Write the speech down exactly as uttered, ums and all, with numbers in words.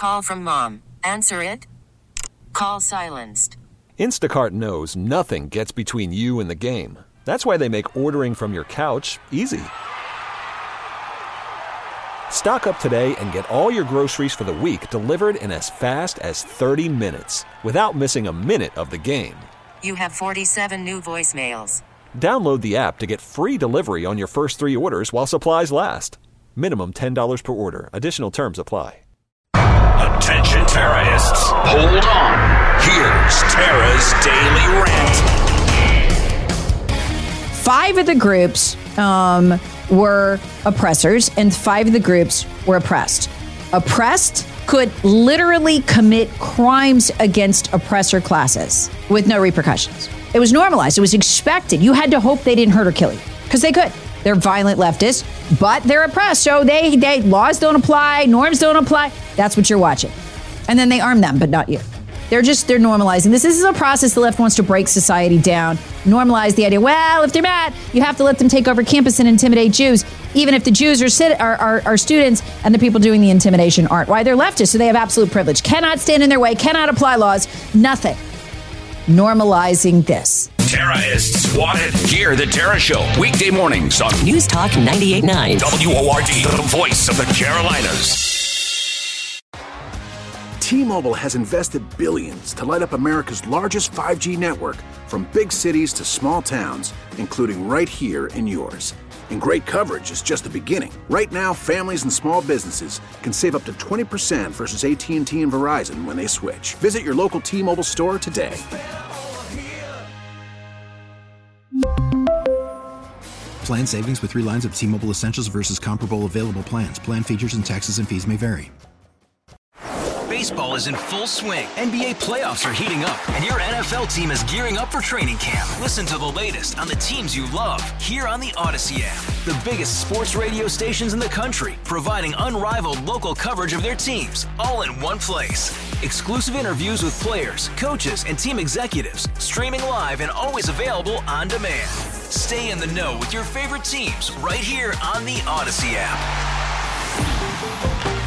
call from mom. Answer it. Call silenced. Instacart knows nothing gets between you and the game. That's why they make ordering from your couch easy. Stock up today and get all your groceries for the week delivered in as fast as thirty minutes without missing a minute of the game. You have forty-seven new voicemails. Download the app to get free delivery on your first three orders while supplies last. Minimum ten dollars per order. Additional terms apply. Attention terrorists. Hold on. Here's Tara's Daily Rant. Five of the groups um, were oppressors, and five of the groups were oppressed. Oppressed could literally commit crimes against oppressor classes with no repercussions. It was normalized. It was expected. You had to hope they didn't hurt or kill you, because they could. They're violent leftists, but they're oppressed. So they, they laws don't apply, norms don't apply. That's what you're watching. And then they arm them, but not you. They're just, they're normalizing this. This is a process the left wants to break society down. Normalize the idea, well, if they're mad, you have to let them take over campus and intimidate Jews, even if the Jews are, sit, are, are, are students and the people doing the intimidation aren't. Why? They're leftists, so they have absolute privilege. Cannot stand in their way, cannot apply laws, nothing. Normalizing this. Terrorists wanted. Hear the Tara Show weekday mornings on News Talk ninety-eight point nine. W O R D, the voice of the Carolinas. T-Mobile has invested billions to light up America's largest five G network, from big cities to small towns, including right here in yours. And great coverage is just the beginning. Right now, families and small businesses can save up to twenty percent versus A T and T and Verizon when they switch. Visit your local T-Mobile store today. Plan savings with three lines of T-Mobile Essentials versus comparable available plans. Plan features and taxes and fees may vary. Baseball is in full swing. N B A playoffs are heating up, and your N F L team is gearing up for training camp. Listen to the latest on the teams you love here on the Odyssey app. The biggest sports radio stations in the country, providing unrivaled local coverage of their teams, all in one place. Exclusive interviews with players, coaches, and team executives, streaming live and always available on demand. Stay in the know with your favorite teams right here on the Odyssey app.